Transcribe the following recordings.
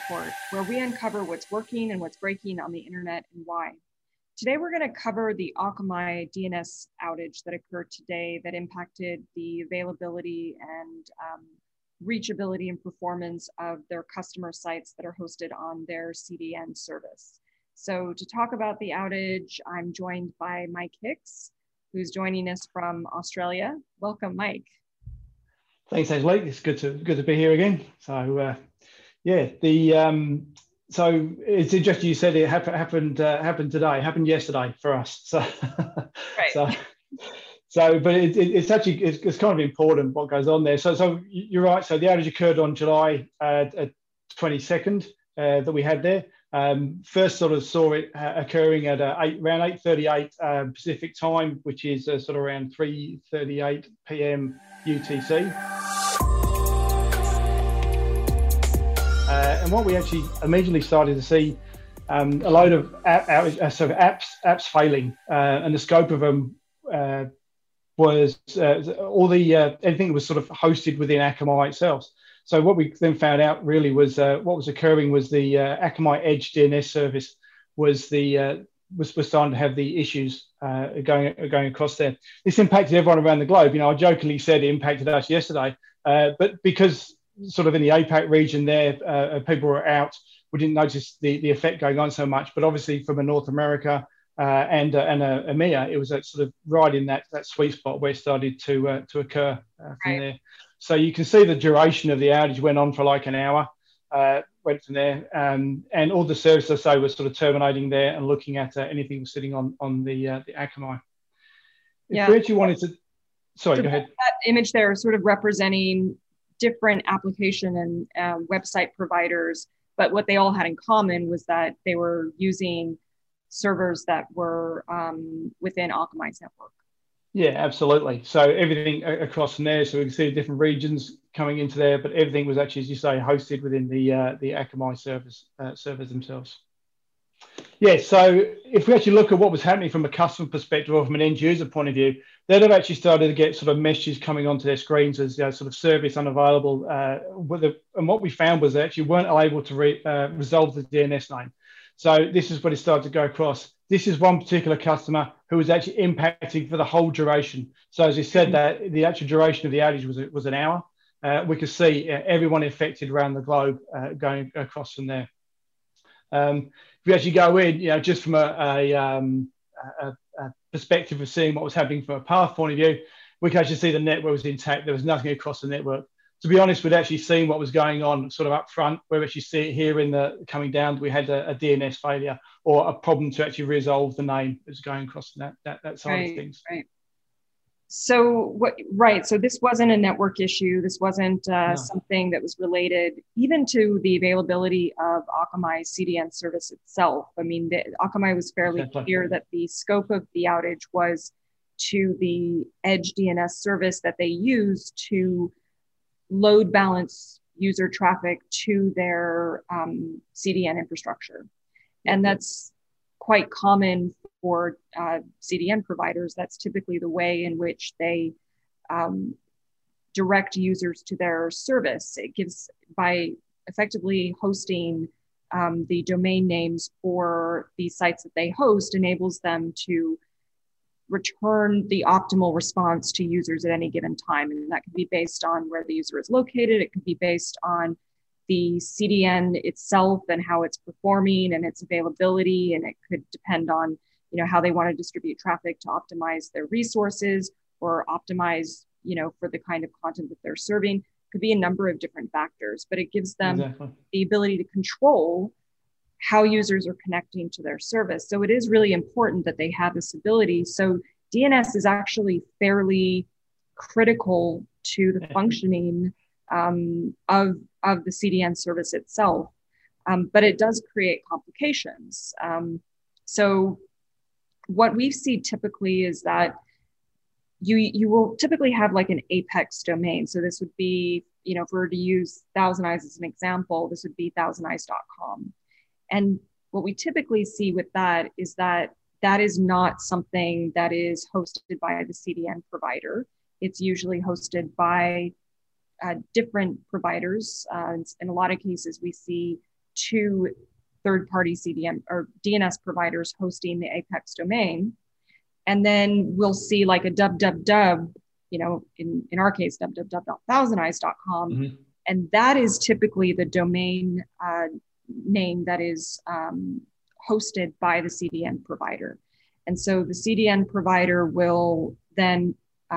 Report, where we uncover what's working and what's breaking on the internet and why. Today, we're going to cover the Akamai DNS outage that occurred today that impacted the availability and reachability and performance of their customer sites that are hosted on their CDN service. So to talk about the outage, I'm joined by Mike Hicks, who's joining us from Australia. Welcome, Mike. Thanks, Angelique. It's good to be here again. So so it's interesting you said it happened today. It happened yesterday for us. So, right. But it's actually it's kind of important what goes on there. So you're right. So the outage occurred on July 22nd that we had there. First sort of saw it occurring at around 8:38 Pacific time, which is sort of around 3:38 p.m. UTC. And what we actually immediately started to see a load of apps failing, and the scope of them was everything was sort of hosted within Akamai itself. So what we then found out really was what was occurring was the Akamai Edge DNS service was starting to have the issues going across there. This impacted everyone around the globe. You know, I jokingly said it impacted us yesterday, but because sort of in the APAC region there, people were out, we didn't notice the effect going on so much. But obviously from a North America and EMEA, it was sort of right in that sweet spot where it started to occur from there. So you can see the duration of the outage went on for like an hour, went from there, and all the services, I say, were sort of terminating there and looking at anything sitting on the Akamai. If we actually wanted to, sorry, go ahead. That image there is sort of representing different application and website providers, but what they all had in common was that they were using servers that were within Akamai's network. Yeah, absolutely. So everything across from there, so we can see different regions coming into there, but everything was actually, as you say, hosted within the Akamai servers themselves. Yeah, so if we actually look at what was happening from a customer perspective or from an end user point of view, they'd have actually started to get sort of messages coming onto their screens as sort of service unavailable. And what we found was they actually weren't able to resolve the DNS name. So this is what it started to go across. This is one particular customer who was actually impacting for the whole duration. So as I said, that the actual duration of the outage was an hour. We could see everyone affected around the globe going across from there. If we actually go in, you know, just from a perspective of seeing what was happening from a path point of view, we can actually see the network was intact. There was nothing across the network. To be honest, we'd actually seen what was going on sort of up front, where we actually see it here in the coming down. We had a DNS failure or a problem to actually resolve the name that was going across that side of things. Right. So So this wasn't a network issue. This wasn't something that was related even to the availability of Akamai's CDN service itself. I mean, Akamai was fairly clear that the scope of the outage was to the Edge DNS service that they use to load balance user traffic to their CDN infrastructure. And that's quite common for CDN providers. That's typically the way in which they direct users to their service. It gives, by effectively hosting the domain names for the sites that they host, enables them to return the optimal response to users at any given time. And that could be based on where the user is located. It could be based on the CDN itself and how it's performing and its availability. And it could depend on, you know, how they want to distribute traffic to optimize their resources or optimize, you know, for the kind of content that they're serving. It could be a number of different factors, but it gives them the ability to control how users are connecting to their service. So it is really important that they have this ability. So DNS is actually fairly critical to the functioning of the CDN service itself, but it does create complications. So what we see typically is that you will typically have like an apex domain. So this would be, you know, if we were to use Thousand Eyes as an example, this would be thousandeyes.com. And what we typically see with that is that is not something that is hosted by the CDN provider. It's usually hosted by different providers. In a lot of cases, we see two third-party CDN or DNS providers hosting the Apex domain. And then we'll see like a www, in our case, www.thousandeyes.com. Mm-hmm. And that is typically the domain name that is hosted by the CDN provider. And so the CDN provider will then,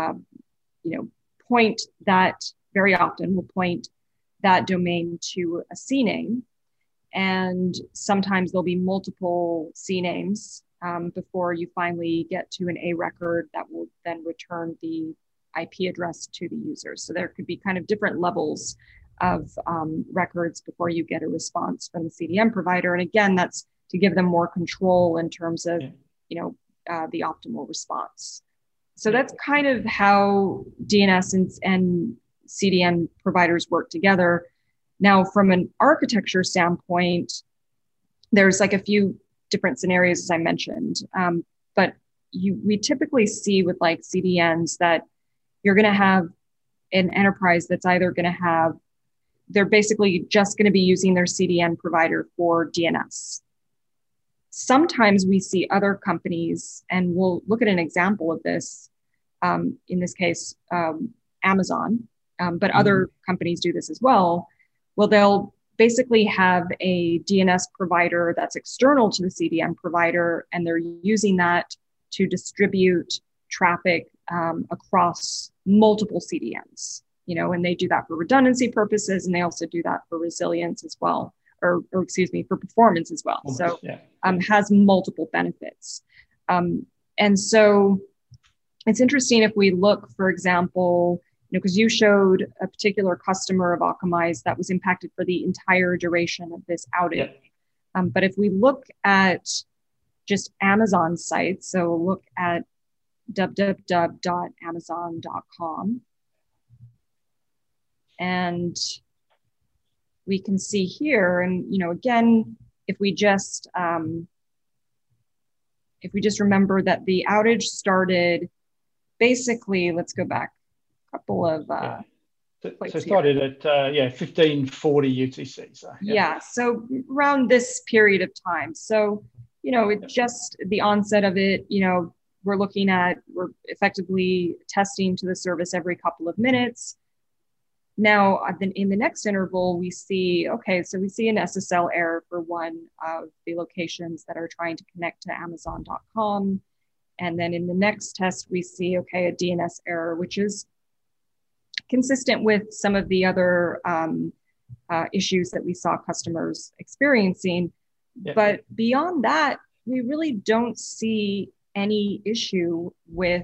point that, very often will point that domain to a CNAME. And sometimes there'll be multiple CNAMEs before you finally get to an A record that will then return the IP address to the user. So there could be kind of different levels of records before you get a response from the CDN provider. And again, that's to give them more control in terms of, the optimal response. So that's kind of how DNS and CDN providers work together. Now, from an architecture standpoint, there's like a few different scenarios, as I mentioned, but we typically see with like CDNs that you're going to have an enterprise that's either going to have, they're basically just going to be using their CDN provider for DNS. Sometimes we see other companies, and we'll look at an example of this, in this case, Amazon, but other companies do this as well. Well, they'll basically have a DNS provider that's external to the CDN provider, and they're using that to distribute traffic across multiple CDNs, and they do that for redundancy purposes, and they also do that for resilience as well, or excuse me, for performance as well. So has multiple benefits. And so it's interesting if we look, for example, because you showed a particular customer of Akamai's that was impacted for the entire duration of this outage. But if we look at just Amazon sites, so look at www.amazon.com, and we can see here, and again, if we just remember that the outage started, basically, let's go back a couple of so it started at 1540 UTC. So around this period of time. So it just the onset of it. We're effectively testing to the service every couple of minutes. Now, in the next interval, we see an SSL error for one of the locations that are trying to connect to Amazon.com. And then in the next test, we see, a DNS error, which is consistent with some of the other issues that we saw customers experiencing. Yeah. But beyond that, we really don't see any issue with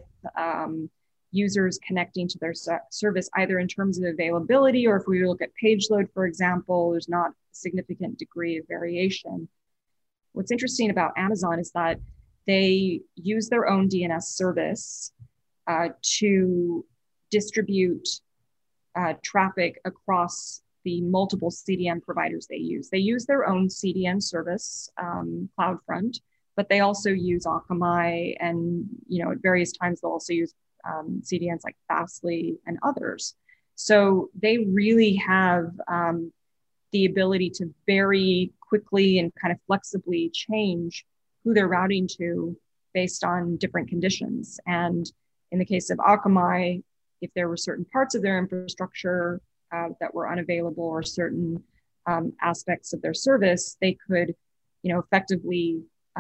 users connecting to their service, either in terms of availability, or if we look at page load, for example, there's not a significant degree of variation. What's interesting about Amazon is that they use their own DNS service to distribute traffic across the multiple CDN providers they use. They use their own CDN service, CloudFront, but they also use Akamai, and at various times they'll also use CDNs like Fastly and others. So they really have the ability to very quickly and kind of flexibly change who they're routing to based on different conditions. And in the case of Akamai, if there were certain parts of their infrastructure that were unavailable, or certain aspects of their service, they could, effectively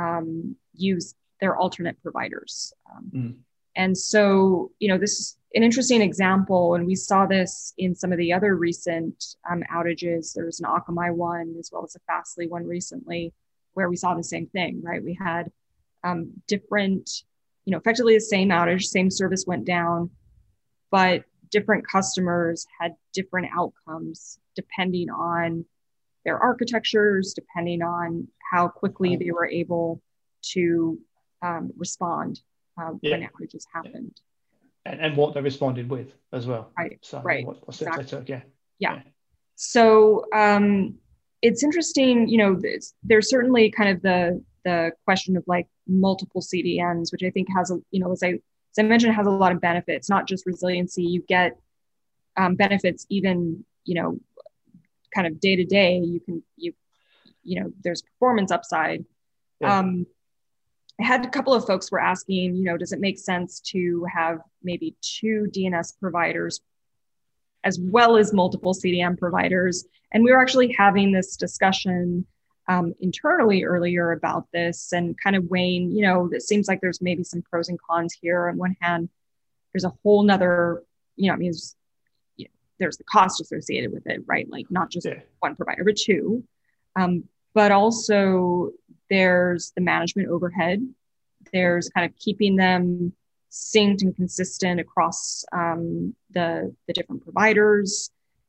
use their alternate providers. And so, this is an interesting example, and we saw this in some of the other recent outages. There was an Akamai one, as well as a Fastly one recently, where we saw the same thing, right? We had different, effectively the same outage, same service went down, but different customers had different outcomes depending on their architectures, depending on how quickly they were able to respond when outages happened. And what they responded with as well. Right, so right. What steps they took, Yeah. So it's interesting, there's certainly kind of the question of like multiple CDNs, which I think has, as I mentioned, has a lot of benefits, not just resiliency. You get benefits even, kind of day to day. there's performance upside. Yeah. I had a couple of folks were asking, does it make sense to have maybe 2 DNS providers as well as multiple CDN providers? And we were actually having this discussion internally earlier about this and kind of weighing, it seems like there's maybe some pros and cons here. On one hand, there's a whole nother, there's the cost associated with it, right? Like not just one provider, but 2. But also there's the management overhead. There's kind of keeping them synced and consistent across the different providers.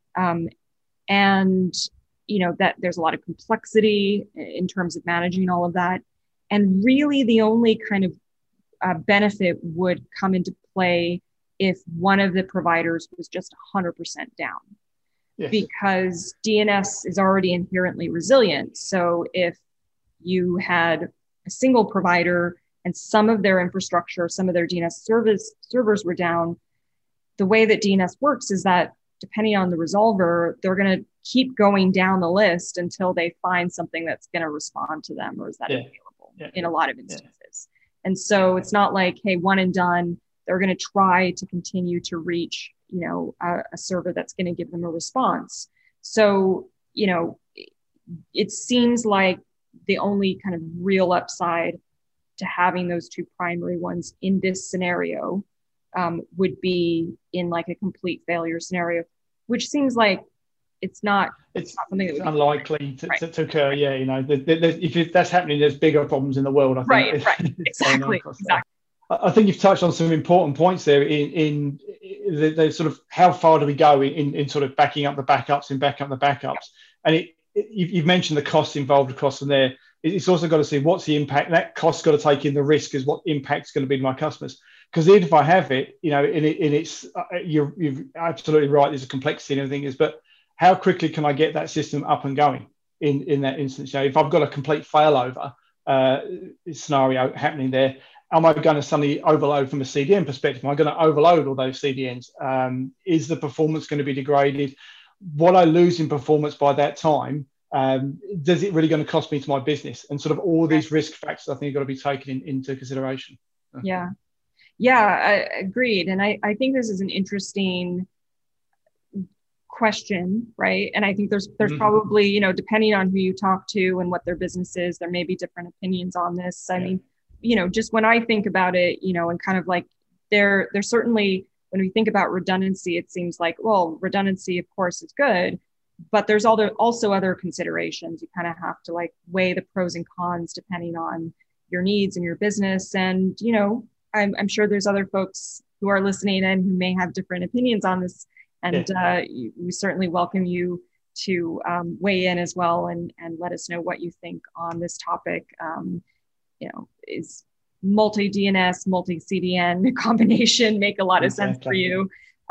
And, that there's a lot of complexity in terms of managing all of that. And really the only kind of benefit would come into play if one of the providers was just 100% down. Yes. Because DNS is already inherently resilient. So if you had a single provider and some of their infrastructure, some of their DNS servers were down, the way that DNS works is that depending on the resolver, they're going to keep going down the list until they find something that's going to respond to them or is that available in a lot of instances. And so it's not like, hey, one and done. They're going to try to continue to reach a server that's going to give them a response. So, it seems like the only kind of real upside to having those 2 primary ones in this scenario would be in like a complete failure scenario, which seems like it's not something that unlikely to occur. Yeah, if that's happening, there's bigger problems in the world. I think. Right. Exactly. I think you've touched on some important points there in the sort of how far do we go in sort of backing up the backups and backing up the backups. And you've mentioned the costs involved across from there. It's also got to see what's the impact. That cost's got to take in the risk is what impact's going to be to my customers. Because even if I have it, you're absolutely right. There's a complexity and everything but how quickly can I get that system up and going in that instance? If I've got a complete failover scenario happening there, am I going to suddenly overload from a CDN perspective? Am I going to overload all those CDNs? Is the performance going to be degraded? What I lose in performance by that time, does it really going to cost me to my business? And sort of all these risk factors, I think, have got to be taken into consideration. Yeah, I agreed. And I think this is an interesting question, right? And I think there's probably, depending on who you talk to and what their business is, there may be different opinions on this. I mean, just when I think about it, and kind of like there's certainly, when we think about redundancy, it seems like, well, redundancy, of course, is good, but there's also other considerations. You kind of have to like weigh the pros and cons depending on your needs and your business. And, I'm sure there's other folks who are listening and who may have different opinions on this. And we certainly welcome you to weigh in as well and let us know what you think on this topic. Is multi-DNS, multi-CDN combination make a lot of sense for you?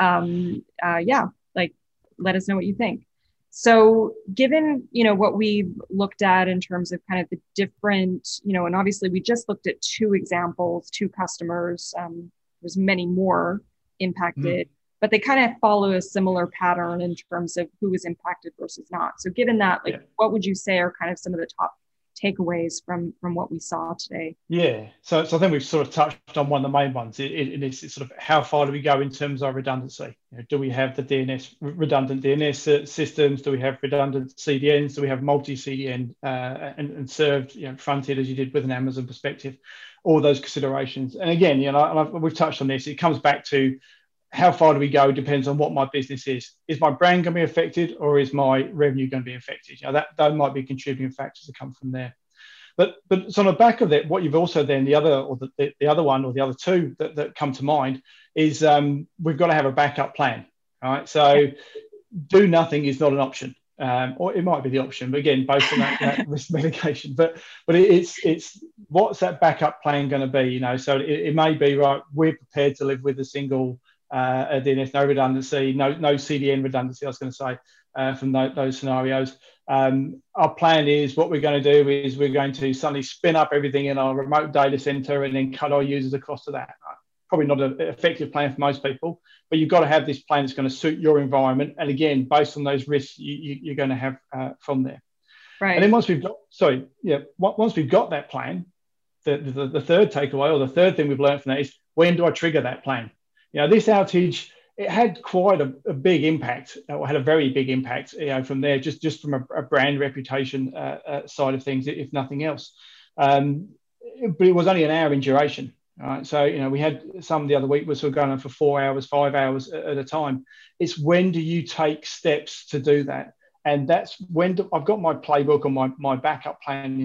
Let us know what you think. So given, what we've looked at in terms of kind of the different, and obviously we just looked at 2 examples, 2 customers, there's many more impacted, but they kind of follow a similar pattern in terms of who was impacted versus not. So given that, what would you say are kind of some of the top takeaways from what we saw today? Yeah, so I think we've sort of touched on one of the main ones. It's sort of how far do we go in terms of redundancy? Do we have the redundant DNS systems? Do we have redundant CDNs? Do we have multi-CDN and served fronted as you did with an Amazon perspective? All those considerations. And again, we've touched on this. It comes back to how far do we go depends on what my business is. Is my brand going to be affected or is my revenue going to be affected? That might be contributing factors that come from there. But so on the back of that, what you've also then the other 2 that come to mind is we've got to have a backup plan. All right. So do nothing is not an option. Or it might be the option, but again, based on that risk mitigation. But it's what's that backup plan going to be? So it may be right. We're prepared to live with a single DNS, no redundancy, no CDN redundancy. I was going to say from those scenarios. Our plan is what we're going to do is we're going to suddenly spin up everything in our remote data center and then cut our users across to that. Probably not an effective plan for most people, but you've got to have this plan that's going to suit your environment. And again, based on those risks you're going to have from there. Right. And then once we've got, once we've got that plan, the third takeaway, or the third thing we've learned from that, is when do I trigger that plan? This outage, it had quite a big impact, or had a very big impact, from there, just from a brand reputation side of things, if nothing else. But it was only an hour in duration. Right? So, we had some the other week was sort of going on for 4 hours, 5 hours at a time. It's when do you take steps to do that? And that's when I've got my playbook or my backup plan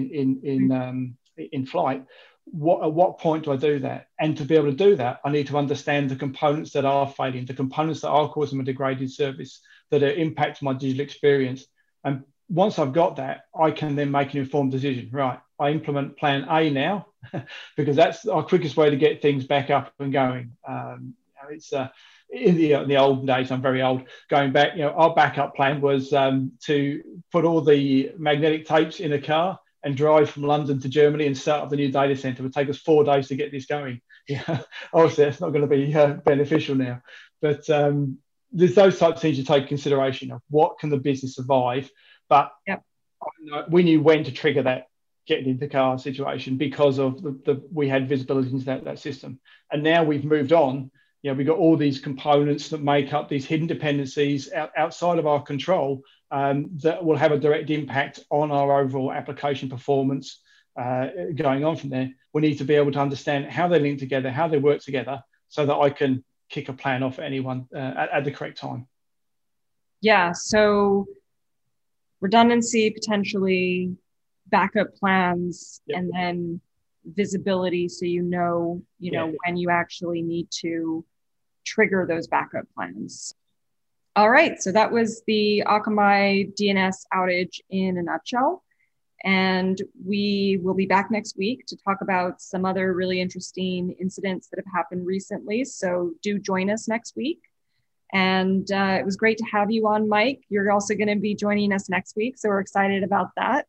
in flight. At what point do I do that? And to be able to do that, I need to understand the components that are failing, the components that are causing a degraded service, that are impacting my digital experience. And once I've got that, I can then make an informed decision. Right, I implement plan A now, because that's our quickest way to get things back up and going. It's in the olden days, I'm very old, going back, our backup plan was to put all the magnetic tapes in a car and drive from London to Germany and start up the new data center. It would take us 4 days to get this going. Obviously that's not going to be beneficial now, but there's those types of things you take consideration of. What can the business survive? But we knew when to trigger that getting into the car situation, because of we had visibility into that system. And now we've moved on. We've got all these components that make up these hidden dependencies outside of our control, that will have a direct impact on our overall application performance going on from there. We need to be able to understand how they link together, how they work together, so that I can kick a plan off at anyone at the correct time. Yeah, so redundancy, potentially backup plans, and then visibility, so when you actually need to trigger those backup plans. All right, so that was the Akamai DNS outage in a nutshell. And we will be back next week to talk about some other really interesting incidents that have happened recently. So do join us next week. And it was great to have you on, Mike. You're also going to be joining us next week, so we're excited about that.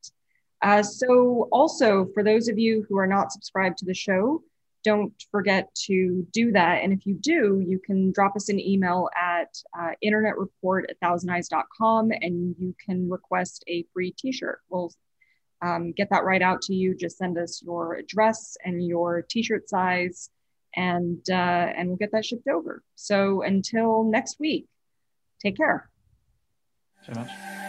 So also, for those of you who are not subscribed to the show, don't forget to do that. And if you do, you can drop us an email at internetreport@thousandeyes.com, and you can request a free t-shirt. We'll get that right out to you. Just send us your address and your t-shirt size, and we'll get that shipped over. So until next week, take care. So much.